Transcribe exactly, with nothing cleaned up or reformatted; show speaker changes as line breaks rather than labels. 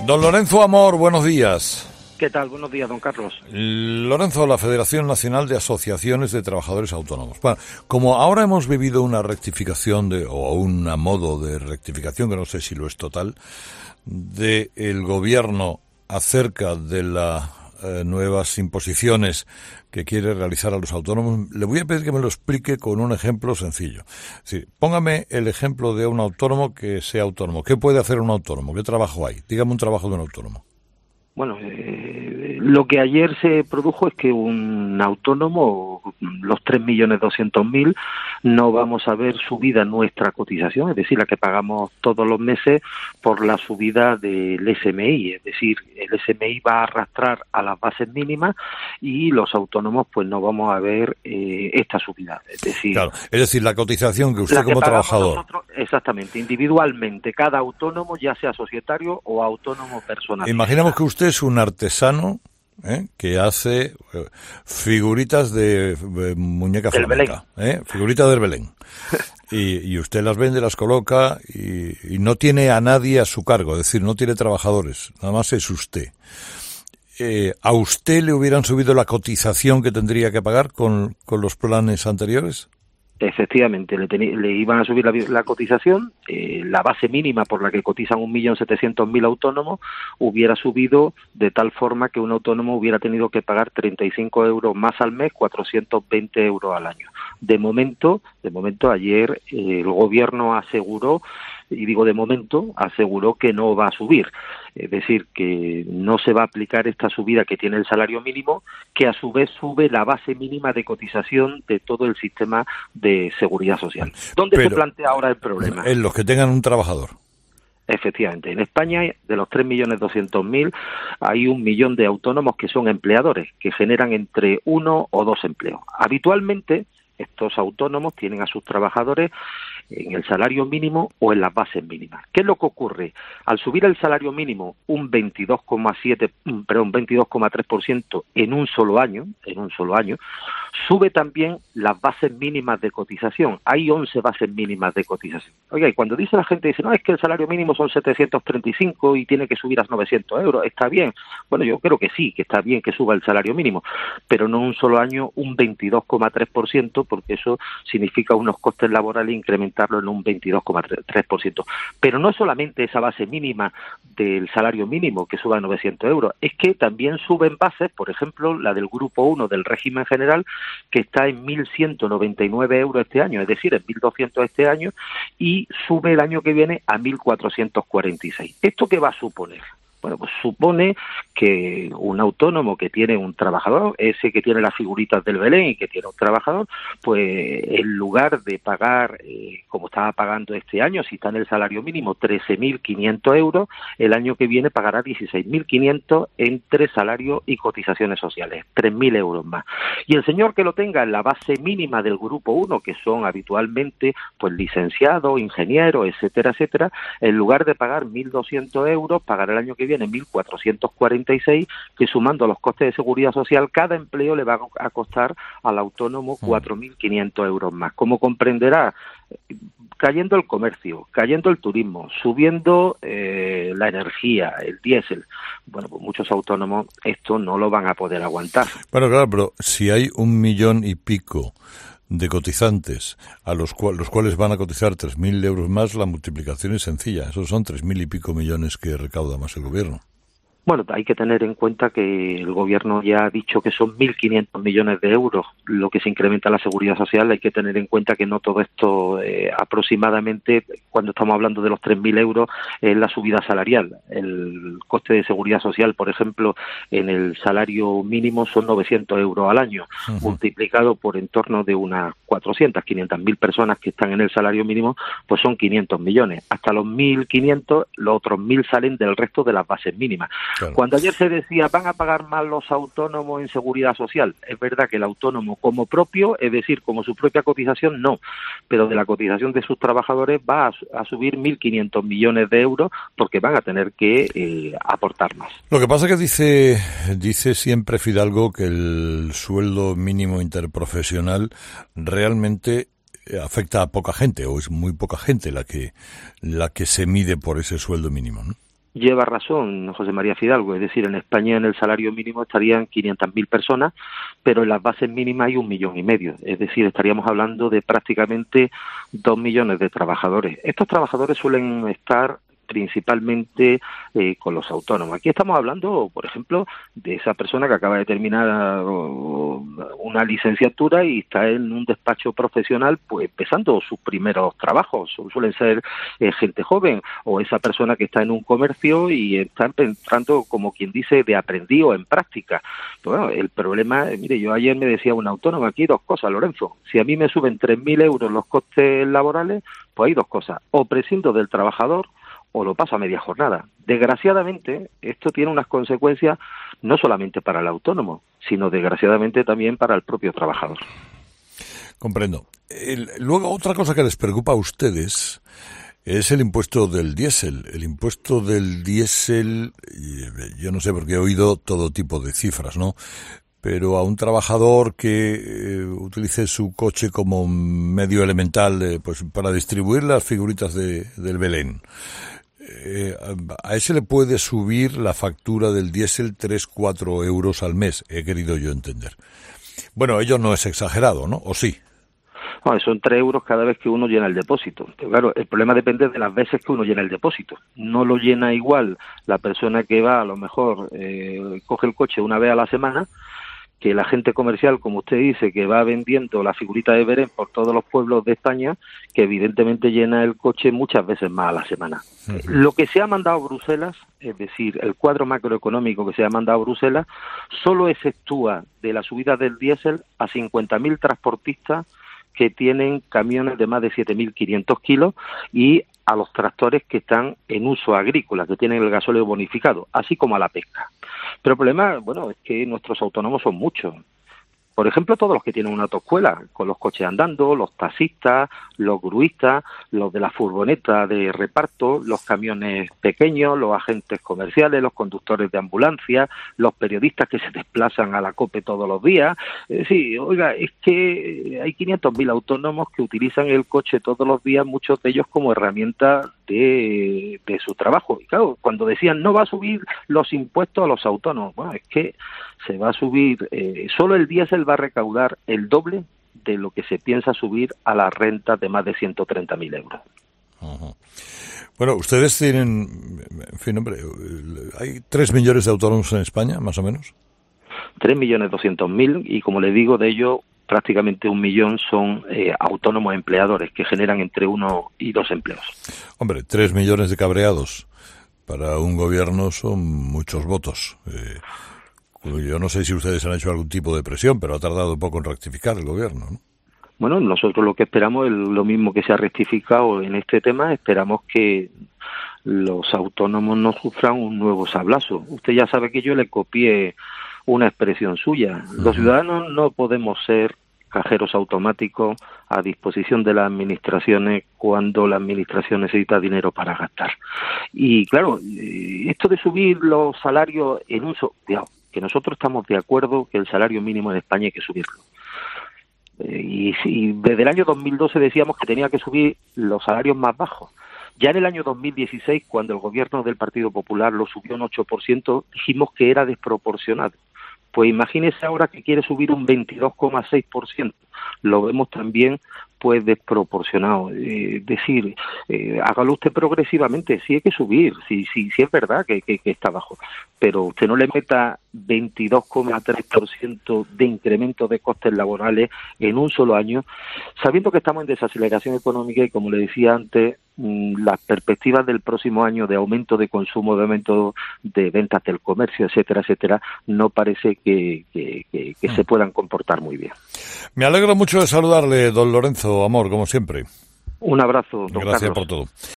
Don Lorenzo Amor, buenos días.
¿Qué tal? Buenos días, don Carlos.
Lorenzo, la Federación Nacional de Asociaciones de Trabajadores Autónomos. Bueno, como ahora hemos vivido una rectificación de, o un modo de rectificación, que no sé si lo es total, de el gobierno acerca de las eh, nuevas imposiciones que quiere realizar a los autónomos, le voy a pedir que me lo explique con un ejemplo sencillo. Sí, póngame el ejemplo de un autónomo que sea autónomo. ¿Qué puede hacer un autónomo? ¿Qué trabajo hay? Dígame un trabajo de un autónomo.
Bueno, eh, lo que ayer se produjo es que un autónomo, los tres millones doscientos mil, no vamos a ver subida nuestra cotización, es decir, la que pagamos todos los meses por la subida del S M I, es decir, el S M I va a arrastrar a las bases mínimas y los autónomos pues no vamos a ver eh, esta subida. Es decir,
claro, es decir, la cotización que usted que como trabajador...
Nosotros, exactamente, individualmente, cada autónomo, ya sea societario o autónomo personal.
Imaginemos que usted es un artesano ¿eh? que hace eh, figuritas de eh, muñeca flamenca, ¿eh? figuritas del Belén. Y, y usted las vende, las coloca y, y no tiene a nadie a su cargo, es decir, no tiene trabajadores, nada más es usted. Eh, ¿A usted le hubieran subido la cotización que tendría que pagar con, con los planes anteriores?
Efectivamente, le, le iban a subir la, la cotización, eh, la base mínima por la que cotizan un millón setecientos mil autónomos hubiera subido de tal forma que un autónomo hubiera tenido que pagar treinta y cinco euros más al mes, cuatrocientos veinte euros al año. De momento, de momento ayer eh, el gobierno aseguró, y digo de momento, aseguró que no va a subir. Es decir, que no se va a aplicar esta subida que tiene el salario mínimo, que a su vez sube la base mínima de cotización de todo el sistema de seguridad social. ¿Dónde Pero, se plantea ahora el problema?
En los que tengan un trabajador.
Efectivamente, en España, de los tres millones doscientos mil, hay un millón de autónomos que son empleadores, que generan entre uno o dos empleos. Habitualmente, estos autónomos tienen a sus trabajadores en el salario mínimo o en las bases mínimas. ¿Qué es lo que ocurre? Al subir el salario mínimo un veintidós coma siete, perdón, veintidós coma tres por ciento en un solo año, en un solo año, sube también las bases mínimas de cotización. Hay once bases mínimas de cotización. Oiga, y cuando dice la gente, dice, no, es que el salario mínimo son setecientos treinta y cinco y tiene que subir a novecientos euros. ¿Está bien? Bueno, yo creo que sí, que está bien que suba el salario mínimo, pero no en un solo año un veintidós coma tres por ciento, porque eso significa unos costes laborales incrementarlo en un veintidós coma tres por ciento. Pero no solamente esa base mínima del salario mínimo que suba a novecientos euros, es que también suben bases, por ejemplo, la del grupo uno del régimen general, que está en mil ciento noventa y nueve euros este año, es decir, en mil doscientos este año, y sube el año que viene a mil cuatrocientos cuarenta y seis. ¿Esto qué va a suponer? Bueno, pues supone que un autónomo que tiene un trabajador, ese que tiene las figuritas del Belén y que tiene un trabajador, pues en lugar de pagar, eh, como estaba pagando este año, si está en el salario mínimo, trece mil quinientos euros, el año que viene pagará dieciséis mil quinientos entre salario y cotizaciones sociales, tres mil euros más. Y el señor que lo tenga en la base mínima del grupo uno, que son habitualmente pues licenciados, ingenieros, etcétera, etcétera, en lugar de pagar mil doscientos euros, pagará el año que viene mil cuatrocientos cuarenta y seis, que sumando los costes de seguridad social, cada empleo le va a costar al autónomo cuatro mil quinientos euros más. Como comprenderá, cayendo el comercio, cayendo el turismo, subiendo eh, la energía, el diésel, bueno, pues muchos autónomos esto no lo van a poder aguantar.
Bueno, claro, pero si hay un millón y pico de cotizantes, a los, cual, los cuales van a cotizar tres mil euros más, la multiplicación es sencilla. Esos son tres mil y pico millones que recauda más el gobierno.
Bueno, hay que tener en cuenta que el gobierno ya ha dicho que son mil quinientos millones de euros lo que se incrementa la seguridad social. Hay que tener en cuenta que no todo esto, eh, aproximadamente, cuando estamos hablando de los tres mil euros, es la subida salarial. El coste de seguridad social, por ejemplo, en el salario mínimo son novecientos euros al año, uh-huh. multiplicado por en torno de unas cuatrocientas, quinientas mil personas que están en el salario mínimo, pues son quinientos millones. Hasta los mil quinientos, los otros mil salen del resto de las bases mínimas. Claro. Cuando ayer se decía, van a pagar más los autónomos en seguridad social, es verdad que el autónomo como propio, es decir, como su propia cotización, no, pero de la cotización de sus trabajadores va a, a subir mil quinientos millones de euros porque van a tener que eh, aportar más.
Lo que pasa es que dice, dice siempre Fidalgo que el sueldo mínimo interprofesional realmente afecta a poca gente, o es muy poca gente la que, la que se mide por ese sueldo mínimo, ¿no?
Lleva razón José María Fidalgo, es decir, en España en el salario mínimo estarían quinientas mil personas, pero en las bases mínimas hay un millón y medio, es decir, estaríamos hablando de prácticamente dos millones de trabajadores. Estos trabajadores suelen estar principalmente eh, con los autónomos. Aquí estamos hablando, por ejemplo, de esa persona que acaba de terminar uh, una licenciatura y está en un despacho profesional, pues empezando sus primeros trabajos. Suelen ser eh, gente joven, o esa persona que está en un comercio y está entrando, como quien dice, de aprendiz o en práctica. Pues bueno, el problema, mire, yo ayer me decía un autónomo aquí dos cosas, Lorenzo. Si a mí me suben tres mil euros los costes laborales, pues hay dos cosas. O prescindo del trabajador, o lo paso a media jornada. Desgraciadamente, esto tiene unas consecuencias no solamente para el autónomo, sino desgraciadamente también para el propio trabajador.
Comprendo. El, luego, otra cosa que les preocupa a ustedes es el impuesto del diésel. El impuesto del diésel, yo no sé porque he oído todo tipo de cifras, ¿no? Pero a un trabajador que eh, utilice su coche como medio elemental eh, pues para distribuir las figuritas de, del Belén, eh, a ese le puede subir la factura del diésel tres, cuatro euros al mes, he querido yo entender. Bueno, ello no es exagerado, ¿no? ¿O sí?
No, son tres euros cada vez que uno llena el depósito. Pero claro, el problema depende de las veces que uno llena el depósito. No lo llena igual la persona que va, a lo mejor, eh, coge el coche una vez a la semana, que el agente comercial, como usted dice, que va vendiendo la figurita de Belén por todos los pueblos de España, que evidentemente llena el coche muchas veces más a la semana. Uh-huh. Lo que se ha mandado a Bruselas, es decir, el cuadro macroeconómico que se ha mandado a Bruselas, solo exceptúa de la subida del diésel a cincuenta mil transportistas que tienen camiones de más de siete mil quinientos kilos y a los tractores que están en uso agrícola, que tienen el gasóleo bonificado, así como a la pesca. Pero el problema, bueno, es que nuestros autónomos son muchos. Por ejemplo, todos los que tienen una autoescuela, con los coches andando, los taxistas, los gruistas, los de la furgoneta de reparto, los camiones pequeños, los agentes comerciales, los conductores de ambulancia, los periodistas que se desplazan a la COPE todos los días. Eh, sí, oiga, es que hay quinientos mil autónomos que utilizan el coche todos los días, muchos de ellos como herramienta de, de su trabajo. Y claro, cuando decían no va a subir los impuestos a los autónomos, bueno, es que se va a subir, eh, solo el diésel va a recaudar el doble de lo que se piensa subir a las rentas de más de ciento treinta mil euros.
Uh-huh. Bueno, ustedes tienen, en fin, hombre, hay tres millones de autónomos en España, más o menos.
Tres millones doscientos mil, y como le digo, de ellos prácticamente un millón son eh, autónomos empleadores que generan entre uno y dos empleos.
Hombre, tres millones de cabreados para un gobierno son muchos votos. Eh, yo no sé si ustedes han hecho algún tipo de presión, pero ha tardado un poco en rectificar el gobierno, ¿no?
Bueno, nosotros lo que esperamos es lo mismo que se ha rectificado en este tema. Esperamos que los autónomos no sufran un nuevo sablazo. Usted ya sabe que yo le copié una expresión suya. Los ciudadanos no podemos ser cajeros automáticos a disposición de las administraciones cuando la administración necesita dinero para gastar. Y claro, esto de subir los salarios en un... So- que nosotros estamos de acuerdo que el salario mínimo en España hay que subirlo. Eh, y, y desde el año dos mil doce decíamos que tenía que subir los salarios más bajos. Ya en el año dos mil dieciséis, cuando el gobierno del Partido Popular lo subió un ocho por ciento, dijimos que era desproporcionado. Pues imagínese ahora que quiere subir un veintidós coma seis por ciento. Lo vemos también pues desproporcionado. Eh, es decir, eh, hágalo usted progresivamente, sí hay que subir, sí, sí, sí es verdad que, que, que está bajo, pero usted no le meta veintidós coma tres por ciento de incremento de costes laborales en un solo año, sabiendo que estamos en desaceleración económica y, como le decía antes, las perspectivas del próximo año de aumento de consumo, de aumento de ventas del comercio, etcétera, etcétera, no parece que, que, que, que se puedan comportar muy bien.
Me alegro mucho de saludarle, don Lorenzo Amor, como siempre.
Un abrazo, don
Gracias
Carlos.
por todo.